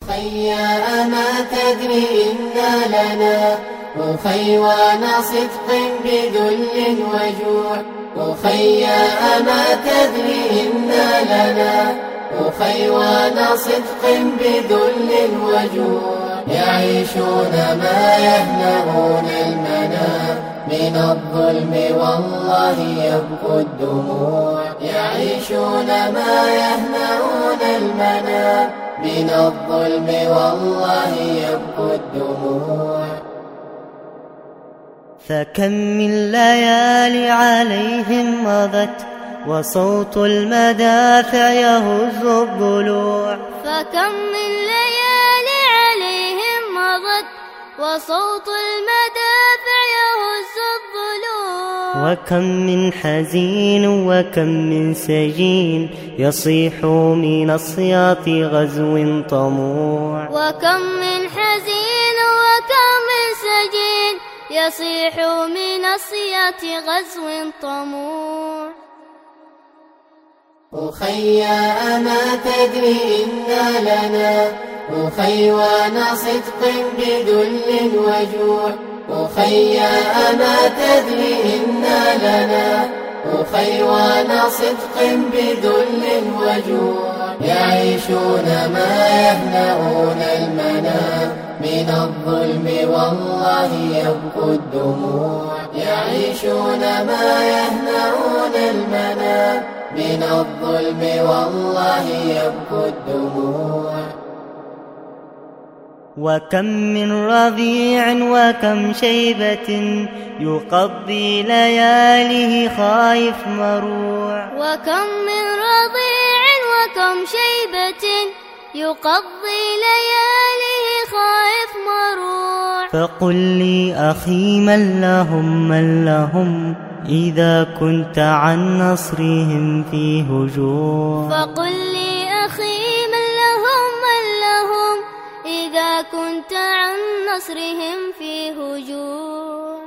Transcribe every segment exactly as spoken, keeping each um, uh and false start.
أخي أما تدري إنا لنا أخيوان صدق بذل وجوع أخي أما تدري إنا لنا أخيوان صدق بذل وجوع يعيشون ما يهنؤون المنام من الظلم والله يبكو الدموع يعيشون ما يهنؤون المنام من الظلم والله يبكو الدموع فكم من ليالي عليهم مضت وصوت المدافع يهز الضلوع فكم من ليالي عليهم مضت وصوت المدافع يهز الضلوع وكم من حزين وكم من سجين يصيح من الصياط غزو طموع وكم من حزين وكم من سجين يصيح من الصياط غزو طموع أخي أما تدري إنا لنا أخيوان صدق بذل وجوع أخي أما تدري إنا لنا أخيوان صدق بذل وجوع يعيشون ما يهنؤون المنام من الظلم والله يبكو الدموع يعيشون ما يهنؤون المنام من الظلم والله يبكو الدموع وكم من رضيع وكم شيبة يقضي لياله خايف مروع وكم من رضيع وكم شيبة يقضي لياله خايف مروع فقل لي أخي من لهم من لهم إذا كنت عن نصرهم في هجوع فقل لي أخي من لهم من لهم إذا كنت عن نصرهم في هجوع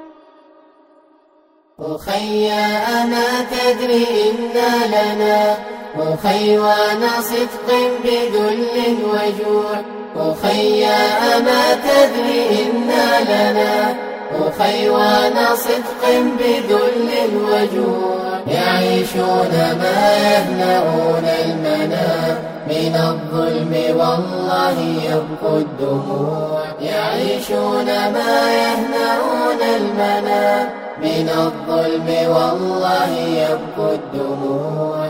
أخي أما تدري إنا لنا أخيوان صدق بذل وجوع أخي أما تدري إنا لنا أخيوان صدق بذل وجوع يعيشون ما يهنؤون المنام من الظلم والله يبكو الدموع يعيشون ما يهنؤون المنام من الظلم والله يبكو الدموع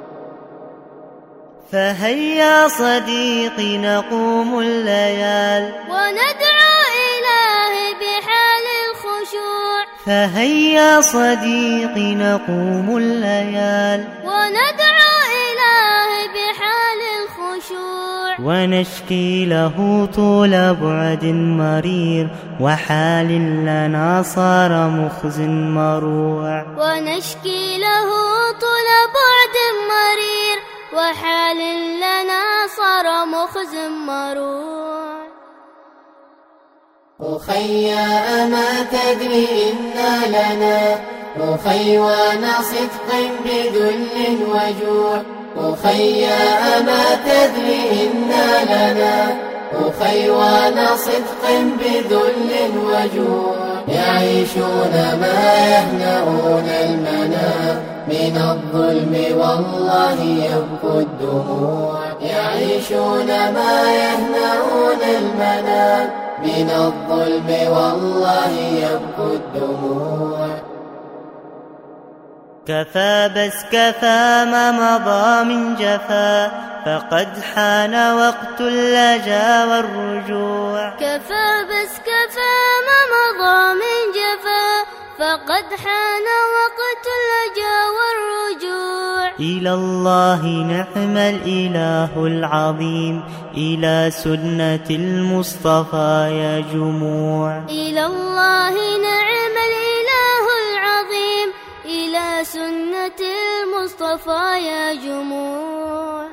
فهيا صديقي نقوم الليال وندعو إلهي بحال الخشوع فهيا صديقي نقوم الليال وندعو إلهي بحال الخشوع ونشكي له طول بعد مرير وحال لنا صار مخز مروع ونشكي له طول بعد مرير وحال لنا صار مخز مروع أخي أما تدري إنا لنا أخيوان صدق بذل وجوع أخي أما تدري إنا لنا أخيوان صدق بذل وجوع يعيشون ما يهنؤون المنام من الظلم والله يبكو الدموع يعيشون ما يهنؤون المنام من الظلم والله يبكو الدموع كفى بس كفى ما مضى من جفا فقد حان وقت اللجا والرجوع كفى بس كفى ما مضى من جفا فقد حان وقت اللجا والرجوع إلى الله نعم الإله العظيم إلى سنة المصطفى يا جموع إلى الله نعم الإله العظيم إلى سنة المصطفى يا جموع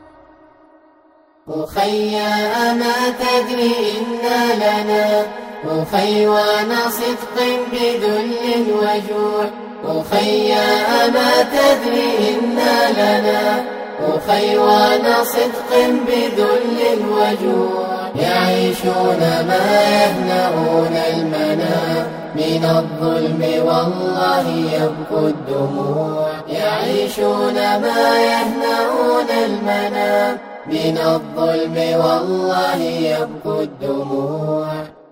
أخي أما تدري إنا لنا أخيوان صدق بذل وجوع أخي أما تدري إنا لنا أخيوان صدق بذل وجوع يعيشون ما يهنؤون المنام من الظلم والله يبكو الدموع يعيشون ما يهنؤون المنام من الظلم والله يبكو الدموع